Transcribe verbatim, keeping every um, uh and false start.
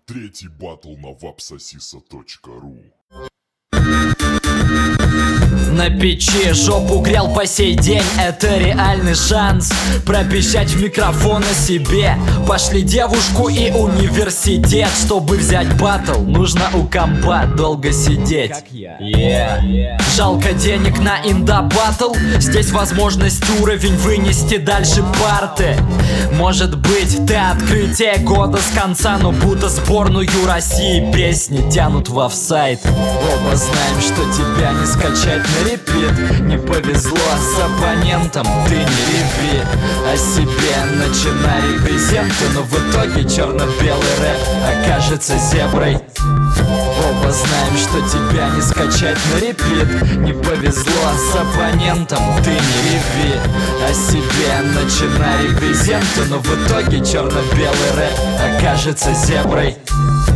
Третий батл на вапсосиса точка ру. На печи жопу грел по сей день. Это реальный шанс пропищать в микрофон о себе. Пошли девушку и университет. Чтобы взять батл, нужно у компа долго сидеть. yeah. Жалко денег на инда батл. Здесь возможность уровень вынести дальше парты. Может быть, ты открытие года с конца, но будто сборную России песни тянут в офсайд. Оба знаем, что тебя не скачать на репит. Не повезло с оппонентом, ты не реви о себе, начинай репрезенты. Но в итоге черно-белый рэп окажется зеброй. Оба знаем, что тебя не скачать на репит. Не повезло с оппонентом, ты не реви о себе, начинай репрезенты. Но в итоге черно-белый рэп окажется зеброй.